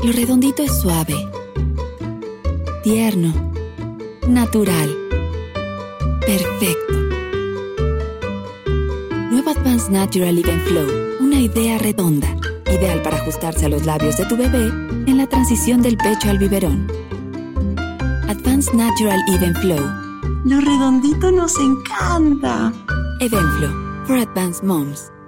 Lo redondito es suave, tierno, natural, perfecto. Nuevo Advanced Natural Even Flow, una idea redonda, ideal para ajustarse a los labios de tu bebé en la transición del pecho al biberón. Advanced Natural Even Flow. Lo redondito nos encanta. Even Flow, for Advanced Moms.